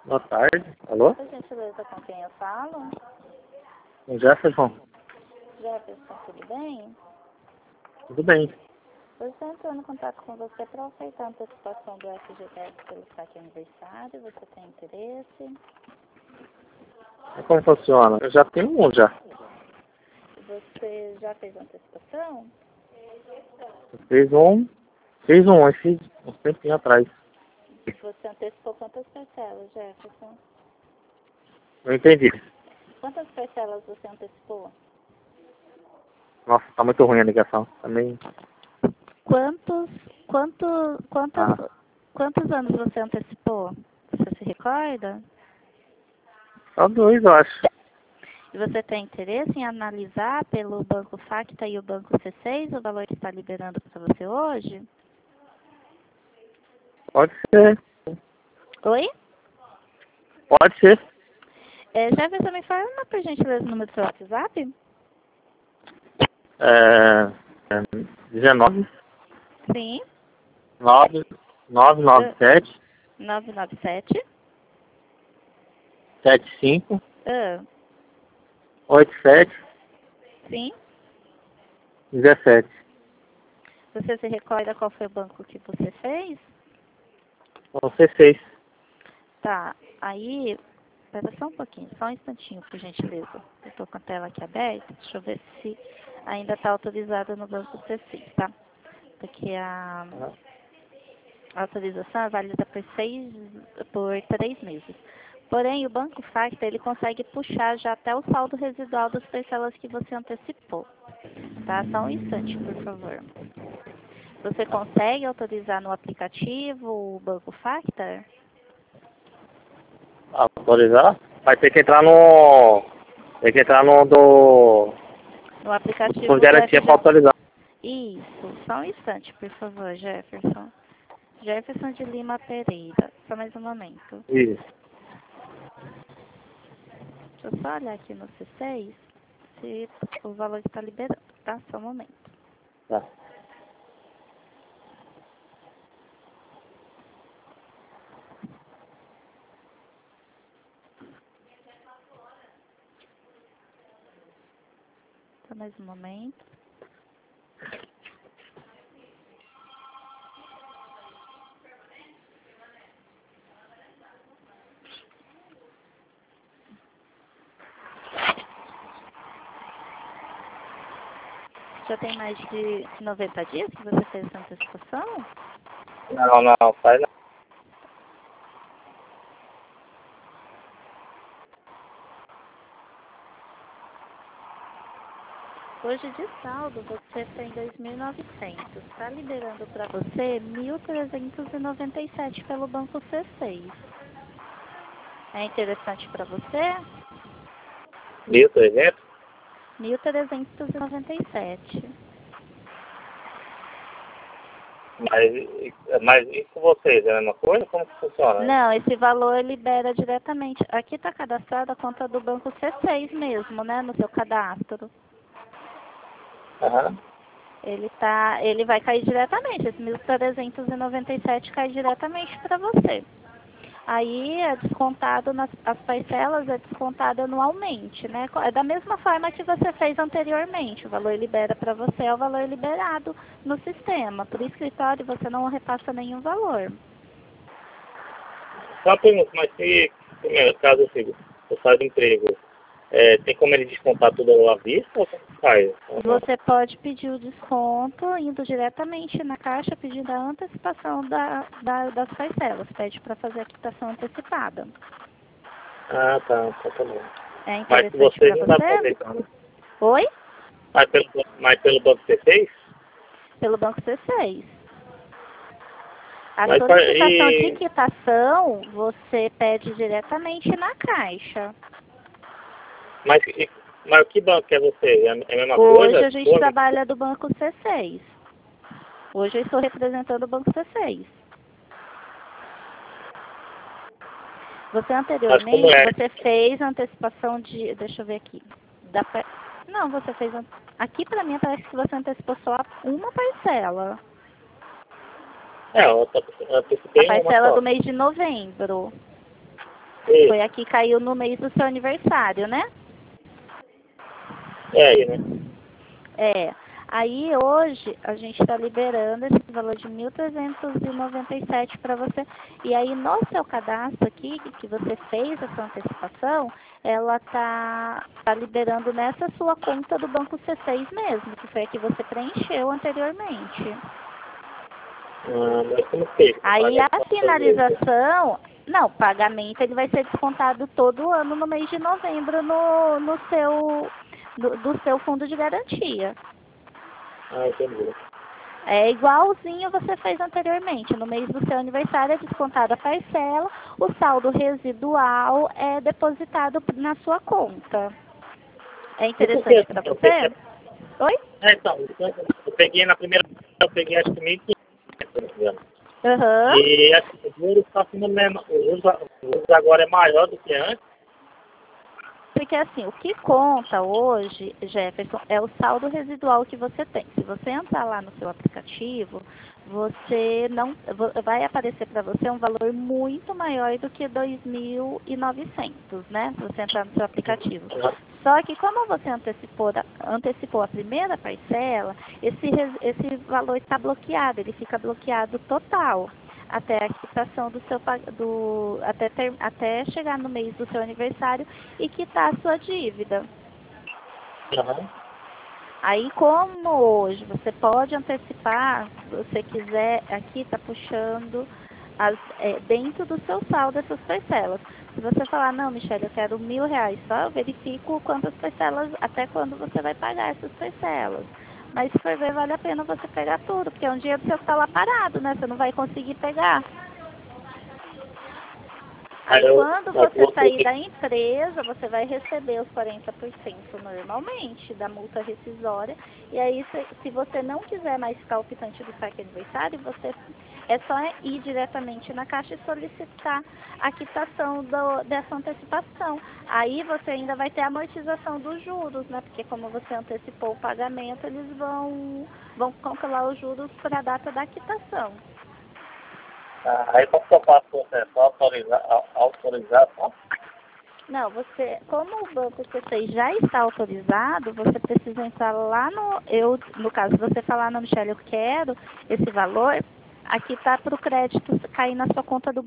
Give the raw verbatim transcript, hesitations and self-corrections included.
Boa tarde. Alô? Oi, gentileza, com quem eu falo? O Jefferson. Jefferson, tudo bem? Tudo bem. Eu estou entrando em contato com você para aceitar a antecipação do F G T S pelo saque aniversário. Você tem interesse? E como funciona? Eu já tenho um já. Você já fez a antecipação? Eu fiz um. Fiz um esse um tempinho atrás. Você antecipou quantas parcelas, Jefferson? Não entendi. Quantas parcelas você antecipou? Nossa, tá muito ruim a ligação. Também. Quantos, quanto, quantas, Ah, quantos anos você antecipou? Você se recorda? só dois, eu acho. E você tem interesse em analisar pelo Banco Facta e o Banco C seis o valor que está liberando para você hoje? Pode ser. Oi? Pode ser. É, Jefferson, me fala, por gentileza, o número do seu WhatsApp? É. é dezenove, Sim. nove, nove nove sete, nove nove sete. sete cinco, Ah, oito sete, sim. dezessete. Você se recorda qual foi o banco que você fez? O C seis. Tá. Aí, espera só um pouquinho, só um instantinho, por gentileza. Eu estou com a tela aqui aberta. Deixa eu ver se ainda está autorizada no Banco C seis, tá? Porque a A autorização é válida por, seis, por três meses. Porém, o Banco Facta, ele consegue puxar já até o saldo residual das parcelas que você antecipou. Tá? Só um instante, por favor. Você consegue autorizar no aplicativo o Banco Facta? Autorizar? Vai ter que entrar no. Tem que entrar no do. No aplicativo Com do garantia para F G... autorizar. Isso. Só um instante, por favor, Jefferson. Jefferson de Lima Pereira. Só mais um momento. Isso. Deixa eu só olhar aqui no C seis se o valor está liberando, tá? Só um momento. Tá. Só mais um momento. Já tem mais de noventa dias que você fez essa antecipação? Não, não, faz não. Hoje de saldo você tem dois mil e novecentos. Está liberando para você mil trezentos e noventa e sete pelo Banco C seis. É interessante para você? Mil trezentos? mil trezentos e noventa e sete. Mas, mas e com vocês? É a mesma coisa? Como que funciona? Não, esse valor libera diretamente. Aqui está cadastrada a conta do Banco C seis mesmo, né? No seu cadastro. Aham. Ele, tá, ele vai cair diretamente. Esse mil trezentos e noventa e sete cai diretamente para você. Aí é descontado, nas, as parcelas é descontado anualmente, né? É da mesma forma que você fez anteriormente. O valor libera para você é o valor liberado no sistema. Para o escritório você não repassa nenhum valor. Só uma pergunta, mas se, primeiro, caso assim, eu saio do emprego, é, tem como ele descontar tudo à vista ou como que faz? Você pode pedir o desconto indo diretamente na caixa pedindo a antecipação da, da, das parcelas. Pede para fazer a quitação antecipada. Ah, tá, tá, tá bom. É Mas se interessante vocês para não dá pra fazer, você? então, né? Oi? Mas pelo, mas pelo banco C seis? Pelo Banco C seis. A Mas, pa- solicitação de e, quitação você pede diretamente na caixa. mas, e, mas que banco que é você? É a é a mesma Hoje coisa? a gente Pô, trabalha do Banco C seis. Hoje eu estou representando o Banco C seis. Você mas como anteriormente, é? você fez a antecipação de... Deixa eu ver aqui. Da, par- não, você fez... an- Aqui para mim parece que você antecipou só uma parcela. É, eu tô- eu A antecipei uma parcela só. do mês de novembro. E, Foi a que caiu no mês do seu aniversário, né? é aí, né? É. Aí hoje a gente está liberando esse valor de mil trezentos e noventa e sete para você. E aí no seu cadastro aqui, que você fez essa antecipação, ela tá, tá liberando nessa sua conta do Banco C seis mesmo, que foi a que você preencheu anteriormente. Ah, mas como fez? Aí Pagar a quantas vezes? finalização, não, pagamento ele vai ser descontado todo ano no mês de novembro no, no seu, do, do seu fundo de garantia. Ah, entendi. É igualzinho você fez anteriormente. No mês do seu aniversário é descontada a parcela, o saldo residual é depositado na sua conta. É E por que interessante assim? para Eu peguei, você? Oi? é, então, eu peguei na primeira, eu peguei acho que mil e quinhentos, se não me engano. Aham. E assim, o juros está sendo mesmo, o juros, o juros agora é maior do que antes. Porque assim, o que conta hoje, Jefferson, é o saldo residual que você tem. Se você entrar lá no seu aplicativo, você não vo- vai aparecer para você um valor muito maior do que dois mil e novecentos, né? Se você entrar no seu aplicativo. Só que como você antecipou, da- antecipou a primeira parcela, esse, res- esse valor está bloqueado, ele fica bloqueado total até a quitação do seu pag- do até ter, até chegar no mês do seu aniversário e quitar a sua dívida. Aham. Aí como hoje você pode antecipar, se você quiser, aqui está puxando as, é, dentro do seu saldo essas parcelas. Se você falar, não, Michelle, eu quero mil reais só, eu verifico quantas parcelas, até quando você vai pagar essas parcelas. Mas se for ver, vale a pena você pegar tudo, porque é um dinheiro seu que está lá parado, né? Você não vai conseguir pegar. Aí Aí eu, quando eu você vou ter sair que. da empresa, você vai receber os quarenta por cento normalmente da multa rescisória. E aí, se, se você não quiser mais ficar o quitante do saque aniversário, você é só ir diretamente na caixa e solicitar a quitação do, dessa antecipação. Aí você ainda vai ter a amortização dos juros, né? Porque como você antecipou o pagamento, eles vão, vão calcular os juros para a data da quitação. Ah, aí como que eu faço o processo? Autorizar, au- autorizar só? Não, você, como o banco C seis já está autorizado, você precisa entrar lá no, eu, no caso, você falar, não, Michelle, eu quero esse valor, aqui está para o crédito cair na sua conta do